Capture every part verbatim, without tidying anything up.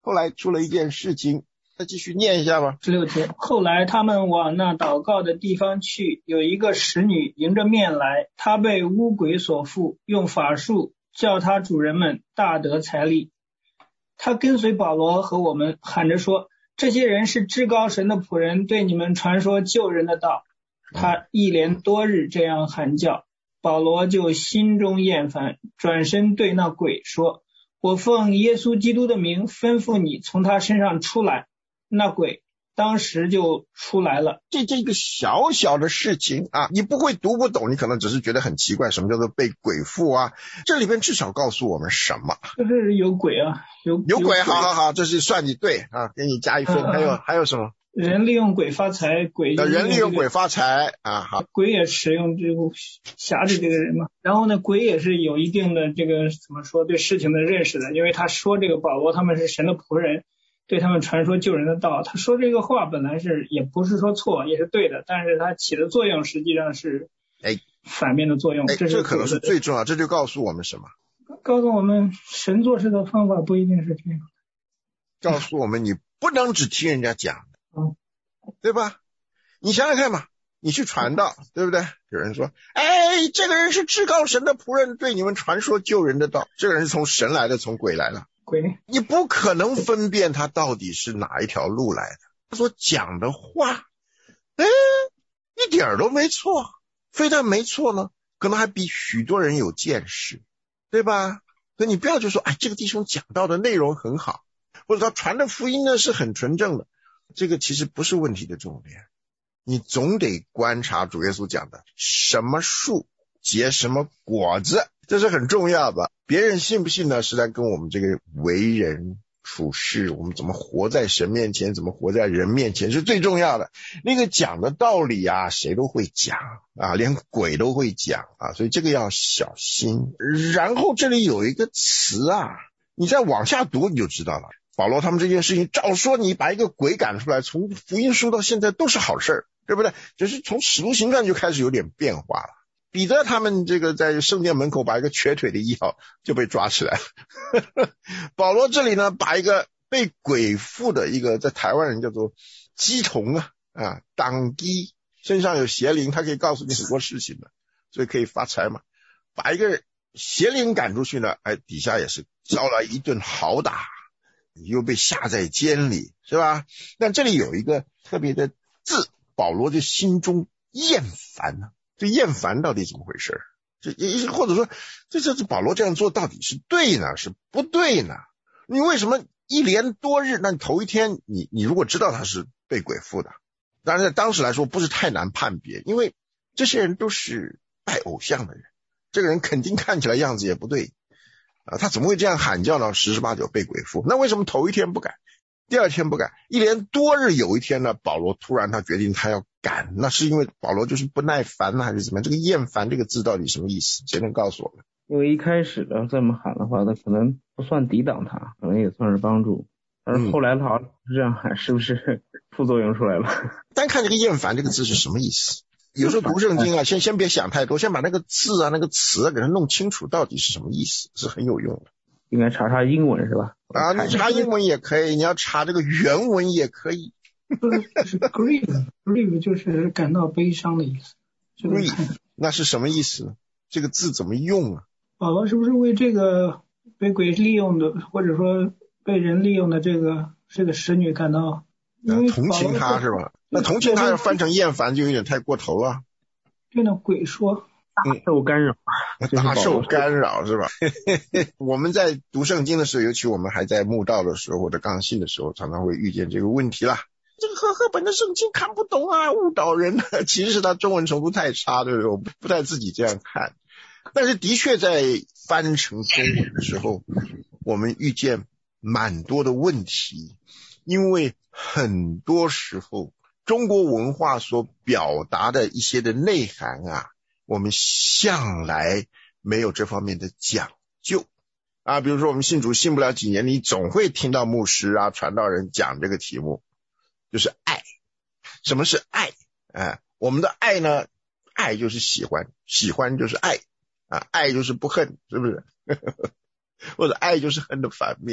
后来出了一件事情，再继续念一下吧。 十六节，后来他们往那祷告的地方去，有一个使女迎着面来，她被污鬼所附，用法术叫他主人们大得财力。他跟随保罗和我们，喊着说，这些人是至高神的仆人，对你们传说救人的道。他一连多日这样喊叫，保罗就心中厌烦，转身对那鬼说，我奉耶稣基督的名吩咐你从他身上出来。那鬼当时就出来了。 这这个小小的事情啊，你不会读不懂，你可能只是觉得很奇怪，什么叫做被鬼附啊？这里边至少告诉我们什么？ 就是有鬼啊，有有鬼，好好好，这是算你对啊，给你加一分。嗯、还有还有什么？ 人利用鬼发财，鬼、这个、 人利用鬼发财啊，好， 鬼也使用这个辖制这个人嘛。然后呢，鬼也是有一定的这个怎么说对事情的认识的，因为他说这个保罗他们是神的仆人，对他们传说救人的道，他说这个话本来是也不是说错，也是对的，但是他起的作用实际上是哎反面的作用。 哎， 这是这可能是最重要，这就告诉我们什么？ 告诉我们神做事的方法不一定是这样。 告诉我们你不能只听人家讲。 嗯， 对吧？你想想看吧，你去传道，对不对？有人说，哎，这个人是至高神的仆人，对你们传说救人的道。这个人是从神来的，从鬼来的。 鬼， 你不可能分辨他到底是哪一条路来的。他所讲的话，哎，一点都没错，非但没错呢，可能还比许多人有见识，对吧？所以你不要就说，哎，这个弟兄讲到的内容很好，或者他传的福音呢是很纯正的。这个其实不是问题的重点，你总得观察主耶稣讲的什么树结什么果子，这是很重要的。别人信不信呢，是在跟我们这个为人处事，我们怎么活在神面前，怎么活在人面前是最重要的。那个讲的道理啊，谁都会讲啊，连鬼都会讲啊，所以这个要小心。然后这里有一个词啊，你再往下读你就知道了。保罗他们这件事情，照说你把一个鬼赶出来，从福音书到现在都是好事，对不对？只是从使徒行传就开始有点变化了。彼得他们这个在圣殿门口把一个瘸腿的医好，就被抓起来了。保罗这里呢，把一个被鬼附的一个在台湾人叫做鸡童啊啊党鸡，身上有邪灵，他可以告诉你很多事情的，所以可以发财嘛。把一个邪灵赶出去呢，哎，底下也是遭了一顿好打。又被下在监里，是吧？但这里有一个特别的字，保罗就心中厌烦呢。这厌烦到底怎么回事？这或者说，这这保罗这样做到底是对呢，是不对呢？你为什么一连多日？那你头一天，你你如果知道他是被鬼附的，当然在当时来说不是太难判别，因为这些人都是拜偶像的人，这个人肯定看起来样子也不对。啊，他怎么会这样喊叫呢？十之八九被鬼附。那为什么头一天不敢，第二天不敢，一连多日有一天呢？保罗突然他决定他要赶，那是因为保罗就是不耐烦呢，还是怎么样？这个厌烦这个字到底什么意思？谁能告诉我们？ 因为一开始的这么喊的话，他可能不算抵挡他，可能也算是帮助。但是后来他好像是这样喊，是不是副作用出来了？ 单看这个厌烦这个字是什么意思？有时候读圣经啊，先先别想太多，先把那个字啊、那个词啊给它弄清楚，到底是什么意思，是很有用的。 应该查查英文是吧？ 啊，你查英文也可以，你要查这个原文也可以。 是 grieve，grieve 就是感到悲伤的意思。 grieve 那是什么意思呢？这个字怎么用啊？ 保罗是不是为这个被鬼利用的，或者说被人利用的这个这个使女感到？ 同情他是吧？那同情他要翻成厌烦就有点太过头了。 对那鬼说大受干扰， 大受干扰是吧？我们在读圣经的时候，尤其我们还在慕道的时候或者刚信的时候，常常会遇见这个问题啦。这个和合本的圣经看不懂啊，误导人啊。其实是他中文程度太差，对不对？我不太自己这样看。但是的确在翻成中文的时候，我们遇见蛮多的问题，因为很多时候中国文化所表达的一些的内涵啊，我们向来没有这方面的讲究啊。比如说我们信主信不了几年，你总会听到牧师啊、传道人讲这个题目，就是爱。什么是爱？啊，我们的爱呢，爱就是喜欢，喜欢就是爱啊，爱就是不恨，是不是？或者爱就是恨的反面，是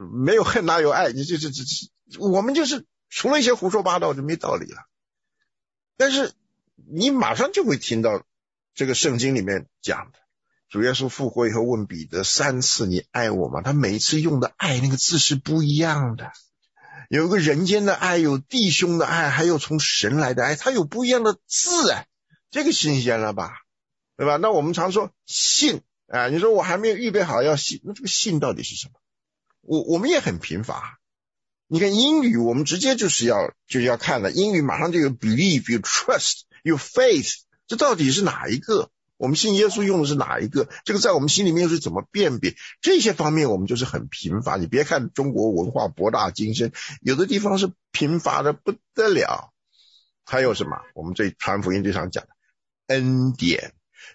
没有恨哪有爱，你这这这我们就是除了一些胡说八道就没道理了。但是你马上就会听到这个圣经里面讲的，主耶稣复活以后问彼得三次你爱我吗？他每一次用的爱那个字是不一样的，有一个人间的爱，有弟兄的爱，还有从神来的爱，它有不一样的字啊，这个新鲜了吧，对吧？那我们常说信啊，你说我还没有预备好要信，那这个信到底是什么？我我们也很贫乏。你看英语我们直接就是要就是要看了，英语马上就有 believe 有 trust 有 faith， 这到底是哪一个？我们信耶稣用的是哪一个？这个在我们心里面又是怎么辨别？这些方面我们就是很贫乏。你别看中国文化博大精深，有的地方是贫乏的不得了。还有什么？我们这传福音最常讲的恩典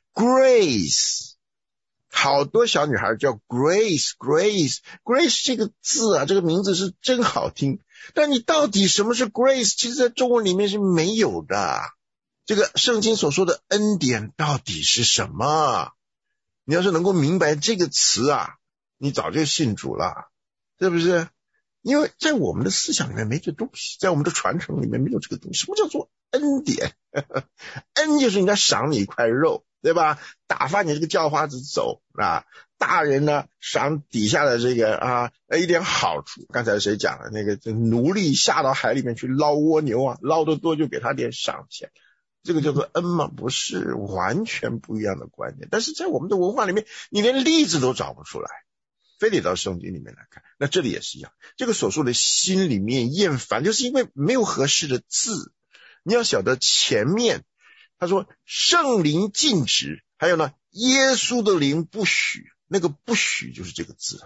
grace， 好多小女孩叫 grace grace grace 这个字啊，这个名字是真好听，但你到底什么是 grace， 其实在中文里面是没有的。这个圣经所说的恩典到底是什么？你要是能够明白这个词啊，你早就信主了，是不是？因为在我们的思想里面没这东西，在我们的传承里面没有这个东西。什么叫做恩典？恩就是人家赏你一块肉，对吧？打发你这个叫花子走啊。大人呢赏底下的这个啊一点好处。刚才谁讲的那个奴隶下到海里面去捞蜗牛啊，捞得多就给他点赏钱。这个叫做恩吗？不是，完全不一样的观念。但是在我们的文化里面，你连例子都找不出来，非得到圣经里面来看。那这里也是一样，这个所说的心里面厌烦，就是因为没有合适的字。你要晓得前面他说圣灵禁止，还有呢耶稣的灵不许，那个不许就是这个字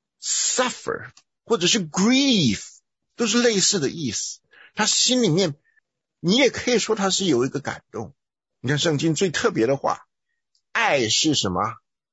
suffer 或者是 grieve 都是类似的意思。他心里面你也可以说他是有一个感动。你看圣经最特别的话，爱是什么？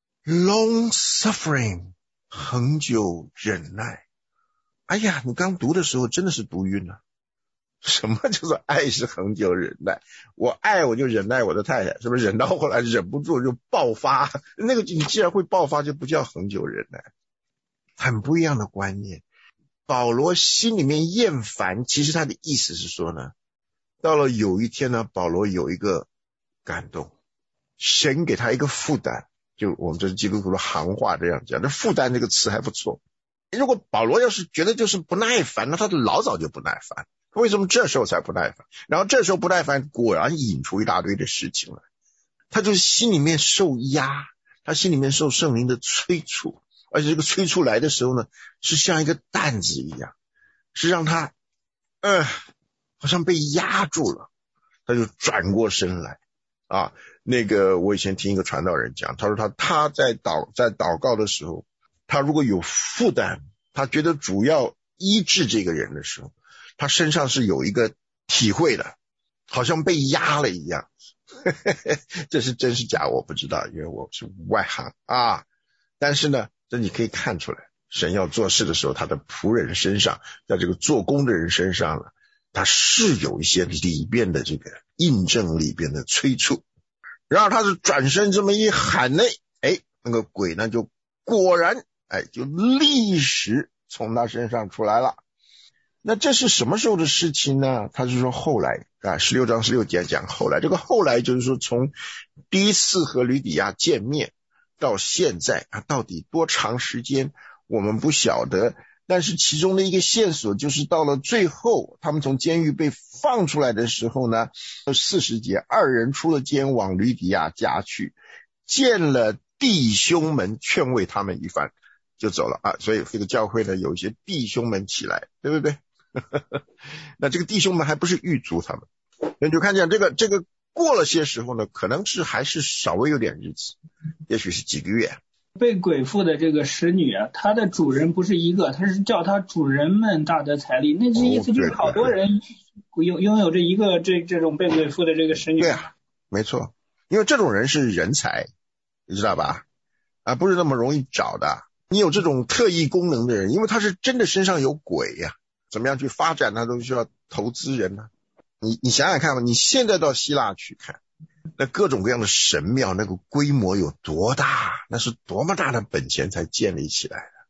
long suffering 恒久忍耐。哎呀，你刚读的时候真的是读晕了。什么叫做爱是恒久忍耐？我爱我就忍耐我的太太，是不是？忍到后来忍不住就爆发，那个你既然会爆发就不叫恒久忍耐。很不一样的观念。保罗心里面厌烦，其实他的意思是说呢，到了有一天呢，保罗有一个感动，神给他一个负担，就我们这是基督徒的行话这样讲，这负担这个词还不错。如果保罗要是觉得就是不耐烦，那他老早就不耐烦，为什么这时候才不耐烦？然后这时候不耐烦，果然引出一大堆的事情来。他就是心里面受压，他心里面受圣灵的催促，而且这个催促来的时候呢，是像一个担子一样，是让他呃好像被压住了，他就转过身来啊。那个我以前听一个传道人讲，他说他他在祷在祷告的时候，他如果有负担，他觉得主要医治这个人的时候，他身上是有一个体会的，好像被压了一样。这是真是假我不知道，因为我是外行啊。但是呢，这你可以看出来，神要做事的时候，他的仆人身上，在这个做工的人身上呢，他是有一些里边的这个印证里边的催促。然后他是转身这么一喊呢，哎，那个鬼呢就果然哎就立时从他身上出来了。那这是什么时候的事情呢？他是说后来啊，十六章十六节讲后来，这个后来就是说从第一次和吕底亚见面到现在啊，到底多长时间我们不晓得，但是其中的一个线索就是到了最后，他们从监狱被放出来的时候呢，四十节，二人出了监往吕底亚家去，见了弟兄们，劝慰他们一番，就走了啊。所以这个教会呢，有一些弟兄们起来，对不对？那这个弟兄们还不是狱卒他们，那就看见这个这个过了些时候呢，可能是还是稍微有点日子，也许是几个月。 被鬼附的这个使女啊，她的主人不是一个，她是叫她主人们大得财力，那这意思就是好多人拥拥有这一个这这种被鬼附的这个使女。 对啊，没错，因为这种人是人才，你知道吧？啊，不是那么容易找的。你有这种特异功能的人，因为他是真的身上有鬼呀、啊，怎么样去发展他都需要投资人呢、啊。你你想想看吧，你现在到希腊去看，那各种各样的神庙，那个规模有多大，那是多么大的本钱才建立起来的。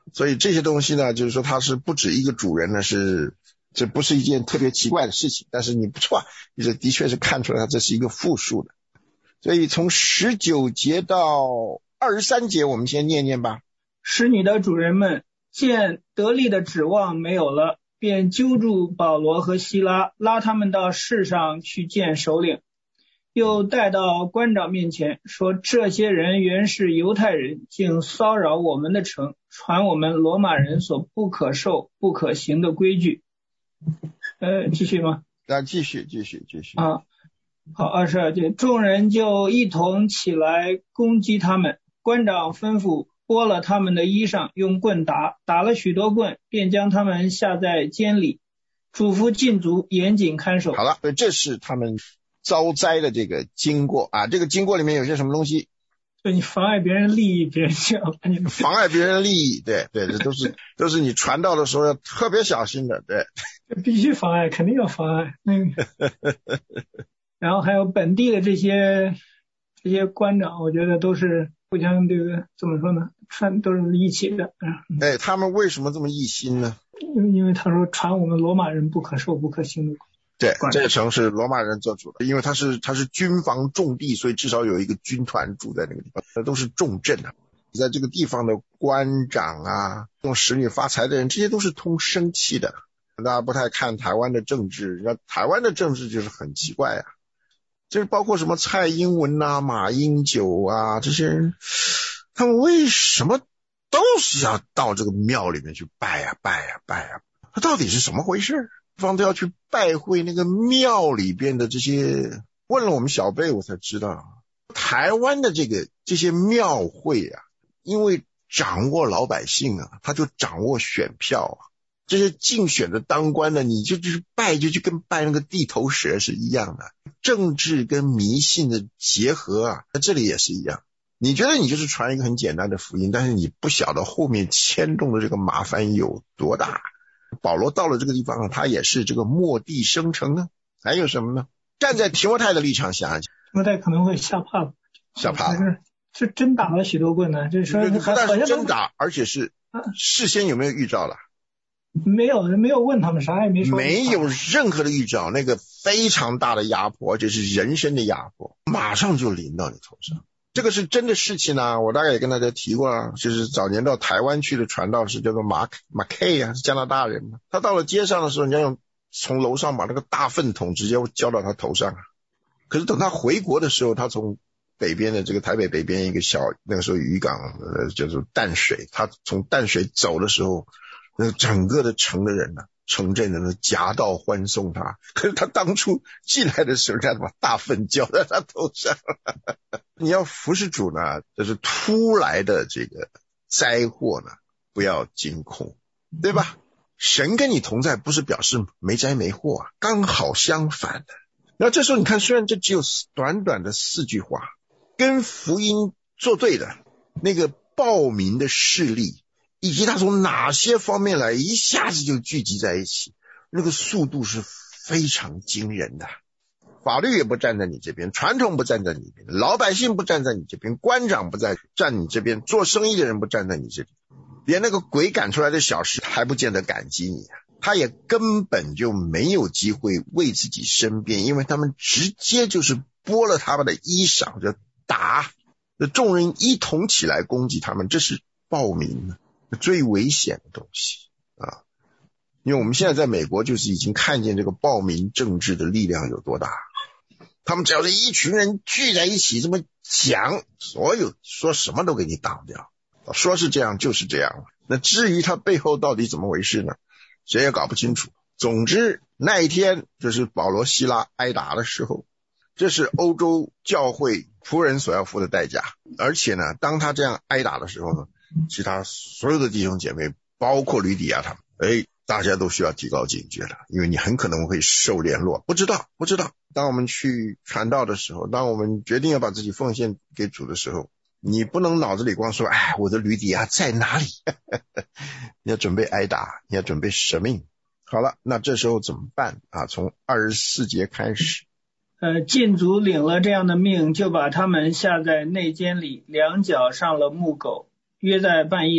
所以这些东西呢，就是说它是不止一个主人呢，是这不是一件特别奇怪的事情，但是你不错，你这的确是看出来这是一个复数的。所以从十九节到二十三节我们先念念吧。 使女的主人们见得力的指望没有了，便揪住保罗和希拉，拉他们到市上去见首领，又带到官长面前，说这些人原是犹太人，竟骚扰我们的城，传我们罗马人所不可受不可行的规矩。呃，继续吗？ 啊，继续继续继续啊。好，二十二节，众人就一同起来攻击他们，官长吩咐剥了他们的衣裳，用棍打，打了许多棍，便将他们下在监里，嘱咐禁足严谨看守。 好了，这是他们遭灾的这个经过啊，这个经过里面有些什么东西？ 就你妨碍别人利益，别人就要把你妨碍别人利益，对对，这都是都是你传道的时候要特别小心的，对， 必须妨碍，肯定要妨碍。嗯，然后还有本地的这些这些官长，我觉得都是互相这个怎么说呢，传都是一起的。嗯， 哎，他们为什么这么一心呢？ 因为他说传我们罗马人不可受不可行的。 对，这个城是罗马人做主的，因为它是它是军防重地，所以至少有一个军团住在那个地方，这都是重镇啊。在这个地方的官长啊，用使女发财的人，这些都是通生气的。大家不太看台湾的政治，那台湾的政治就是很奇怪啊，就是包括什么蔡英文啊、马英九啊这些人，他们为什么都是要到这个庙里面去拜啊拜啊拜啊？他到底是怎么回事？方都要去拜会那个庙里边的这些，问了我们小辈我才知道，台湾的这个这些庙会啊，因为掌握老百姓啊，他就掌握选票啊。这些竞选的当官的，你就去拜，就就跟拜那个地头蛇是一样的。政治跟迷信的结合啊，在这里也是一样。你觉得你就是传一个很简单的福音，但是你不晓得后面牵动的这个麻烦有多大。保罗到了这个地方啊，他也是这个末地生成啊。还有什么呢？站在提摩太的立场想，提摩太可能会吓怕吧， 吓怕是是真打了许多棍呢，就是说不但是真打，而且是事先有没有预兆了？ 没有，没有问他们，啥也没说， 没有任何的预兆。那个非常大的压迫，而且是人生的压迫，马上就临到你头上。这个是真的事情啊，我大概也跟大家提过啊，就是早年到台湾去的传道士叫做马马 K 啊，是加拿大人嘛。他到了街上的时候，人家用从楼上把那个大粪桶直接浇到他头上啊。可是等他回国的时候，他从北边的这个台北北边一个小那个时候渔港呃叫做淡水，他从淡水走的时候，那整个的城的人呢、啊，城镇人呢夹道欢送他。可是他当初进来的时候，人家把大粪浇在他头上。你要服侍主呢，就是突来的这个灾祸呢，不要惊恐，对吧？神跟你同在，不是表示没灾没祸啊，刚好相反的。然后这时候你看，虽然这只有短短的四句话，跟福音作对的那个暴民的势力，以及他从哪些方面来，一下子就聚集在一起，那个速度是非常惊人的。法律也不站在你这边，传统不站在你这边，老百姓不站在你这边，官长不在站你这边，做生意的人不站在你这边，连那个鬼赶出来的小时还不见得感激你啊！他也根本就没有机会为自己申辩，因为他们直接就是剥了他们的衣裳就打，众人一同起来攻击他们，这是暴民最危险的东西啊！因为我们现在在美国就是已经看见这个暴民政治的力量有多大。他们只要是一群人聚在一起这么讲，所有说什么都给你挡掉，说是这样就是这样。那至于他背后到底怎么回事呢，谁也搞不清楚。总之那一天就是保罗希拉挨打的时候，这是欧洲教会仆人所要付的代价。而且呢，当他这样挨打的时候呢，其他所有的弟兄姐妹包括吕底亚他们，哎，大家都需要提高警觉了，因为你很可能会受联络。不知道不知道当我们去传道的时候，当我们决定要把自己奉献给主的时候，你不能脑子里光说哎，我的吕底亚在哪里你要准备挨打，你要准备舍命。好了，那这时候怎么办啊？从二十四节开始， 呃，禁足领了这样的命，就把他们下在内监里，两脚上了木狗。约在半夜，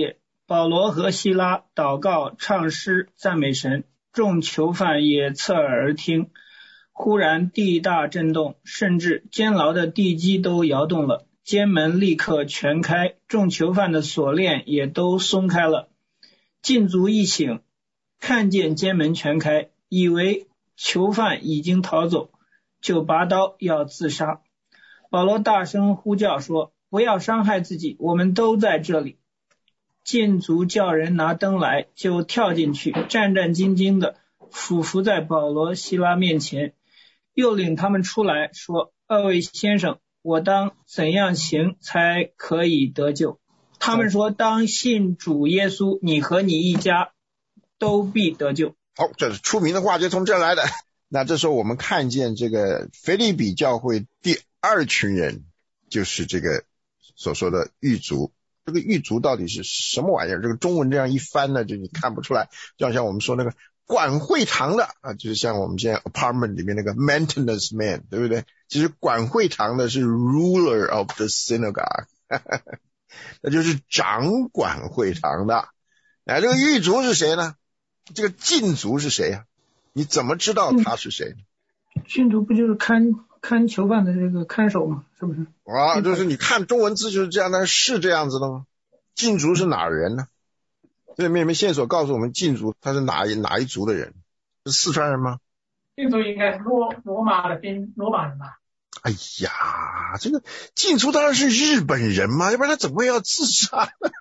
保罗和希拉祷告唱诗赞美神，众囚犯也侧耳而听。忽然地大震动，甚至监牢的地基都摇动了，监门立刻全开，众囚犯的锁链也都松开了。禁足一醒，看见监门全开，以为囚犯已经逃走，就拔刀要自杀。保罗大声呼叫说，不要伤害自己，我们都在这里。禁足叫人拿灯来，就跳进去，战战兢兢的俯伏在保罗希拉面前，又领他们出来说，二位先生，我当怎样行才可以得救？他们说，当信主耶稣，你和你一家都必得救。 好，这是出名的话就从这儿来的。那这时候我们看见这个腓立比教会第二群人，就是这个所说的狱卒。这个狱卒到底是什么玩意儿？这个中文这样一翻呢，就你看不出来。就好像我们说那个管会堂的啊，就是像我们现在 apartment 里面那个 maintenance man， 对不对？其实管会堂的是 ruler of the synagogue， 那就是掌管会堂的。哎，这个狱卒是谁呢？这个禁卒是谁啊？你怎么知道他是谁呢？ 禁卒不就是看看囚犯的这个看守吗？是不是？ 啊，就是你看中文字就是这样，但是是这样子的吗？禁卒是哪儿人呢？这里面有没有线索告诉我们禁卒他是哪一哪一族的人？是四川人吗？ 禁卒应该是罗罗马的宾罗马人吧？ 哎呀，这个禁卒当然是日本人嘛，要不然他怎么会要自杀呢？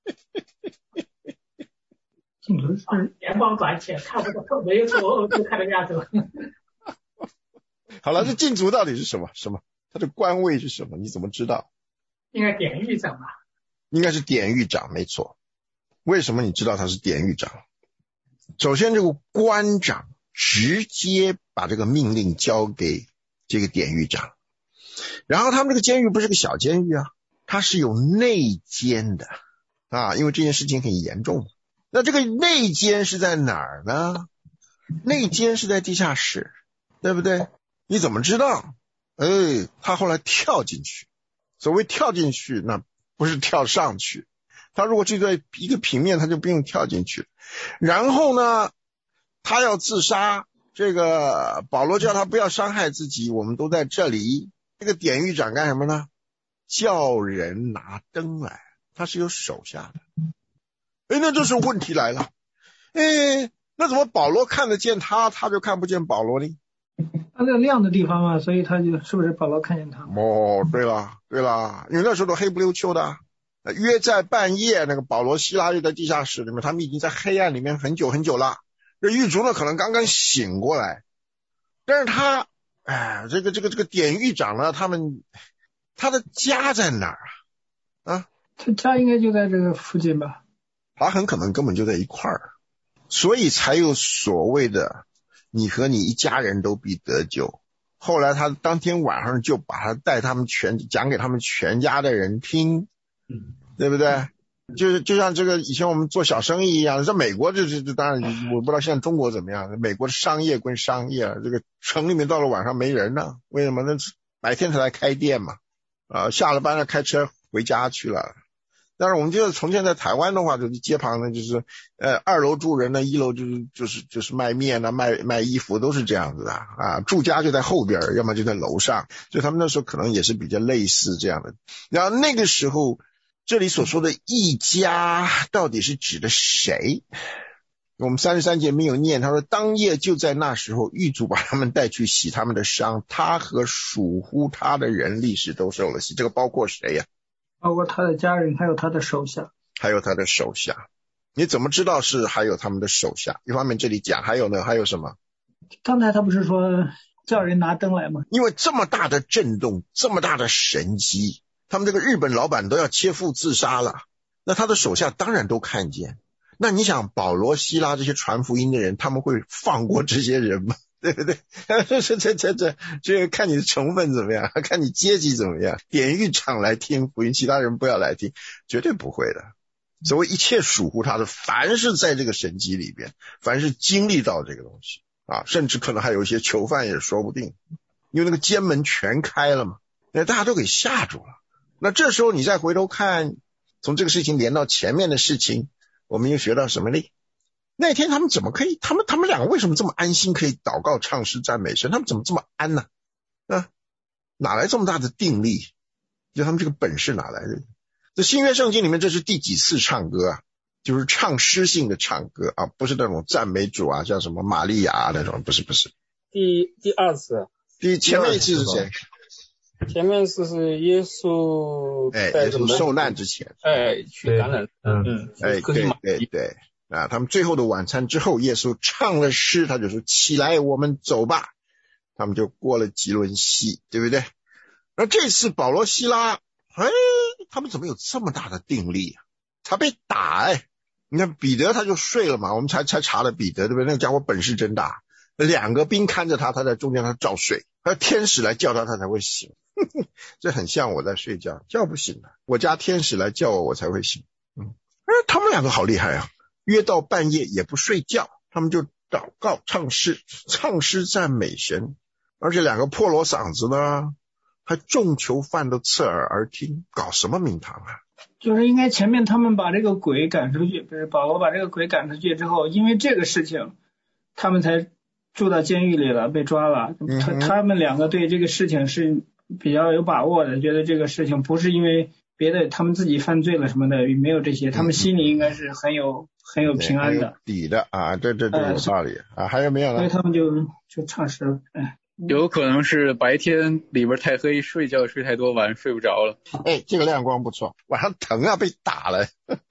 禁卒是联邦转起，看不到没有错，就看得亚洲。 好了，这禁卒到底是什么？什么？他的官位是什么？你怎么知道？ 应该典狱长吧？ 应该是典狱长，没错。为什么你知道他是典狱长？首先，这个官长直接把这个命令交给这个典狱长，然后他们这个监狱不是个小监狱啊，它是有内监的啊，因为这件事情很严重。那这个内监是在哪儿呢？内监是在地下室，对不对？你怎么知道？哎，他后来跳进去。所谓跳进去，那不是跳上去。他如果就在一个平面，他就不用跳进去。然后呢，他要自杀，这个保罗叫他不要伤害自己，我们都在这里。这个典狱长干什么呢？叫人拿灯来，他是有手下的。哎，那这时候问题来了。哎，那怎么保罗看得见他，他就看不见保罗呢？ 他在亮的地方嘛，所以他就是不是保罗看见他？ 哦，对了对了，因为那时候都黑不溜秋的，约在半夜，那个保罗希拉就在地下室里面，他们已经在黑暗里面很久很久了。这狱卒呢可能刚刚醒过来，但是他哎，这个这个这个典狱长呢，他们他的家在哪儿啊？啊， 他家应该就在这个附近吧？ 他很可能根本就在一块儿，所以才有所谓的你和你一家人都必得救。后来他当天晚上就把他带他们全讲给他们全家的人听，对不对？就就像这个以前我们做小生意一样，在美国这这这当然我不知道现在中国怎么样，美国的商业归商业，这个城里面到了晚上没人呢，为什么呢？白天才来开店嘛，啊，下了班了开车回家去了。但是我们就是从前在台湾的话，就是街旁呢，就是呃二楼住人呢，一楼就是就是就是卖面呢、卖卖衣服都是这样子的啊。住家就在后边，要么就在楼上，所以他们那时候可能也是比较类似这样的。然后那个时候，这里所说的一家到底是指的谁？我们三十三节没有念，他说当夜就在那时候，狱卒把他们带去洗他们的伤，他和属乎他的人立时都受了洗。这个包括谁呀？ 包括他的家人，还有他的手下， 还有他的手下。你怎么知道是还有他们的手下？一方面这里讲，还有呢，还有什么？ 刚才他不是说叫人拿灯来吗？ 因为这么大的震动，这么大的神机，他们这个日本老板都要切腹自杀了，那他的手下当然都看见。那你想保罗、希拉这些传福音的人，他们会放过这些人吗？对不对？这这这这这这看你的成分怎么样，看你阶级怎么样。典狱长来听福音，其他人不要来听，绝对不会的。所谓一切属乎他的，凡是在这个神迹里边，凡是经历到这个东西啊，甚至可能还有一些囚犯也说不定，因为那个监门全开了嘛，那大家都给吓住了。那这时候你再回头看，从这个事情连到前面的事情， 我们又学到什么呢？那天他们怎么可以，他们他们两个为什么这么安心可以祷告唱诗赞美神？他们怎么这么安呢？啊，哪来这么大的定力？就他们这个本事哪来的？这新约圣经里面这是第几次唱歌啊？就是唱诗性的唱歌啊，不是那种赞美主啊，像什么玛利亚啊那种，不是不是。 第第二次。 第前面一次是谁？ 前面是是耶稣， 哎，耶稣受难之前， 哎，去感染，嗯嗯， 哎，对对对，啊，他们最后的晚餐之后，耶稣唱了诗，他就说：“起来，我们走吧。”他们就过了吉伦西，对不对？而这次保罗希拉，哎，他们怎么有这么大的定力啊？他被打，哎，你看彼得他就睡了嘛，我们才才查了彼得，对不对？那个家伙本事真大，两个兵看着他，他在中间他照睡，而天使来叫他，他才会醒。这很像我在睡觉，叫不醒了，我家天使来叫我，我才会醒。嗯，而他们两个好厉害啊，约到半夜也不睡觉，他们就祷告唱诗，唱诗赞美神，而且两个破锣嗓子呢，还众囚犯都侧耳而听，搞什么名堂啊？ 就是应该前面他们把这个鬼赶出去，不是保罗把这个鬼赶出去之后，因为这个事情，他们才住到监狱里了，被抓了。他他们两个对这个事情是比较有把握的，觉得这个事情不是因为别的他们自己犯罪了什么的，没有这些，他们心里应该是很有很有平安的底的啊，这这这有道理、呃、啊。还有没有呢？ 所以他们就就唱诗，哎， 有可能是白天里边太黑，睡觉睡太多，晚上睡不着了。 哎，这个亮光不错，晚上疼啊，被打了。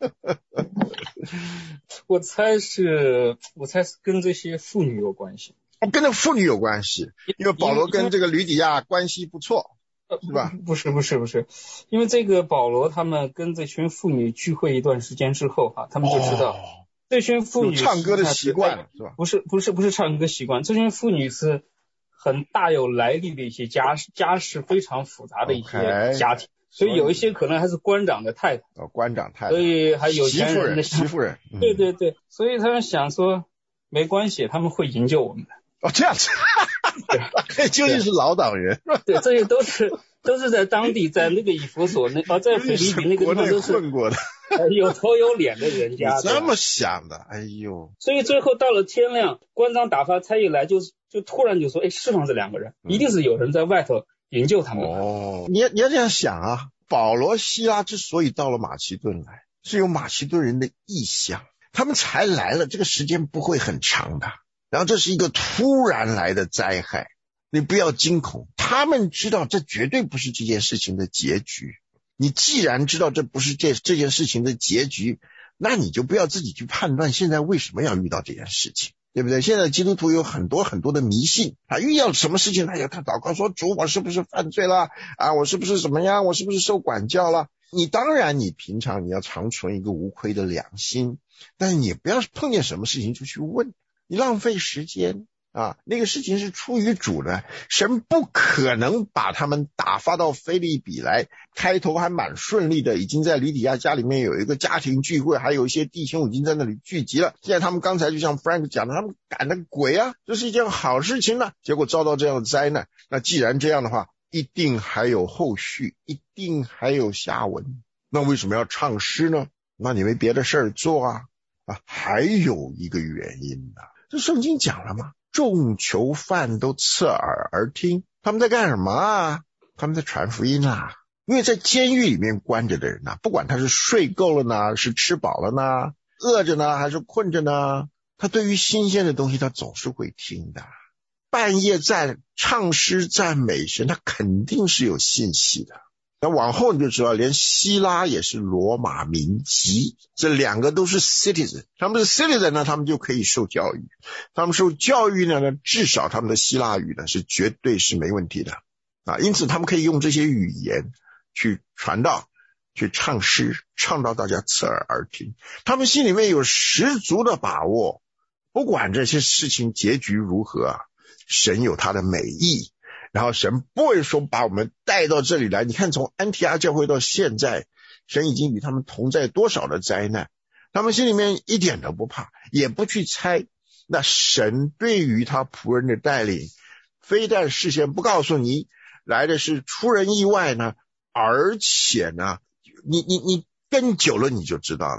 我猜是，我猜是跟这些妇女有关系。 跟这妇女有关系，因为保罗跟这个吕底亚关系不错，是吧？ 不是不是不是，因为这个保罗他们跟这群妇女聚会一段时间之后哈，他们就知道、哦、这群妇女唱歌的习惯是吧？ 不是不是不是唱歌习惯，这群妇女是很大有来历的一些家家世非常复杂的一些家庭。Okay.所以有一些可能还是官长的太太， 哦，官长太太， 所以还有钱人的媳妇人， 嗯、对对对，所以他们想说没关系，他们会营救我们的。 哦，这样子，究竟是老党人， 对，这些都是都是在当地，在那个以弗所那啊，在腓立比那个地方都是混过的， 有头有脸的人家。 这么想的，哎呦！ 所以最后到了天亮，官长打发差役来，就就突然就说，哎，释放这两个人，嗯、一定是有人在外头营救他们。 哦，你你要这样想啊，保罗希拉之所以到了马其顿来，是有马其顿人的意向，他们才来了，这个时间不会很长的。然后这是一个突然来的灾害，你不要惊恐，他们知道这绝对不是这件事情的结局。你既然知道这不是这这件事情的结局，那你就不要自己去判断现在为什么要遇到这件事情，对不对？现在基督徒有很多很多的迷信啊，遇到什么事情他要他祷告说，主，我是不是犯罪了啊？我是不是怎么样？我是不是受管教了？你当然你平常你要常存一个无愧的良心，但是你不要碰见什么事情就去问，你浪费时间啊！那个事情是出于主的，神不可能把他们打发到腓立比来，开头还蛮顺利的，已经在吕底亚家里面有一个家庭聚会，还有一些弟兄已经在那里聚集了。现在他们刚才就像 Frank 讲的，他们赶的鬼啊，这是一件好事情啊，结果遭到这样的灾难。那既然这样的话，一定还有后续，一定还有下文。那为什么要唱诗呢？那你没别的事儿做啊？啊，还有一个原因呢、啊，这圣经讲了吗？众囚犯都侧耳而听，他们在干什么啊？他们在传福音啊。因为在监狱里面关着的人啊，不管他是睡够了呢，是吃饱了呢，饿着呢，还是困着呢，他对于新鲜的东西他总是会听的。半夜在唱诗赞美神，他肯定是有信息的。那往后你就知道，连希拉也是罗马民籍，这两个都是 citizen， 他们是 citizen 呢，他们就可以受教育，他们受教育呢，至少他们的希腊语呢是绝对是没问题的啊，因此他们可以用这些语言去传道，去唱诗，唱到大家侧耳而听，他们心里面有十足的把握，不管这些事情结局如何啊，神有他的美意。然后神不会说把我们带到这里来，你看从安提阿教会到现在，神已经与他们同在多少的灾难，他们心里面一点都不怕，也不去猜。那神对于他仆人的带领，非但事先不告诉你来的是出人意外呢，而且呢，你你你跟久了你就知道了，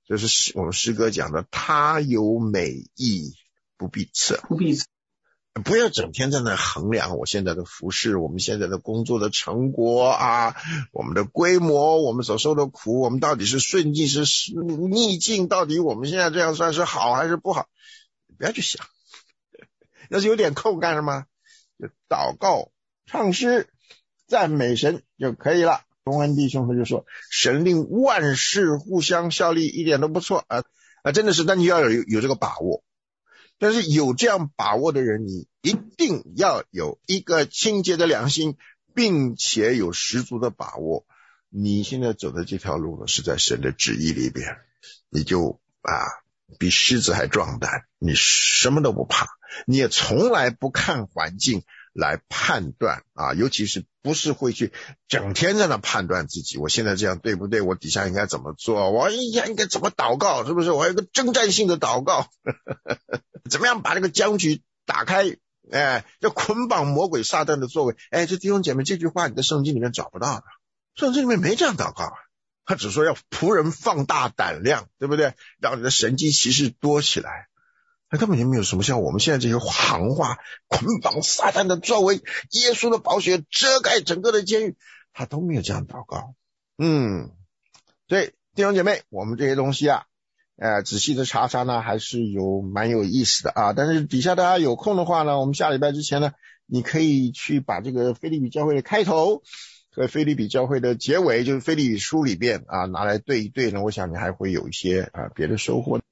这是我们诗歌讲的，他有美意不必测， 不必测。 不要整天在那衡量我现在的服事，我们现在的工作的成果啊，我们的规模，我们所受的苦，我们到底是顺境是逆境，到底我们现在这样算是好还是不好，不要去想。要是有点空干什么，就祷告唱诗赞美神就可以了。中文弟兄们就说神令万事互相效力，一点都不错啊啊，真的是，但你要有有这个把握。但是有这样把握的人，你一定要有一个清洁的良心，并且有十足的把握，你现在走的这条路呢是在神的旨意里边，你就啊比狮子还壮胆，你什么都不怕，你也从来不看环境来判断啊，尤其是不是会去整天在那判断自己，我现在这样对不对，我底下应该怎么做，我应该应该怎么祷告，是不是，我有一个征战性的祷告怎么样把这个僵局打开，哎，要捆绑魔鬼撒旦的作为。哎，这弟兄姐妹，这句话你在圣经里面找不到的，圣经里面没这样祷告啊，他只说要仆人放大胆量，对不对，让你的神迹奇事多起来。他根本就没有什么像我们现在这些行话，捆绑撒旦的作为，耶稣的宝血遮盖整个的监狱，他都没有这样祷告。嗯，所以弟兄姐妹，我们这些东西啊呃，仔细的查查呢，还是有蛮有意思的啊。但是底下大家有空的话呢，我们下礼拜之前呢，你可以去把这个腓立比教会的开头和腓立比教会的结尾，就是腓立比书里边啊，拿来对一对呢，我想你还会有一些啊别的收获。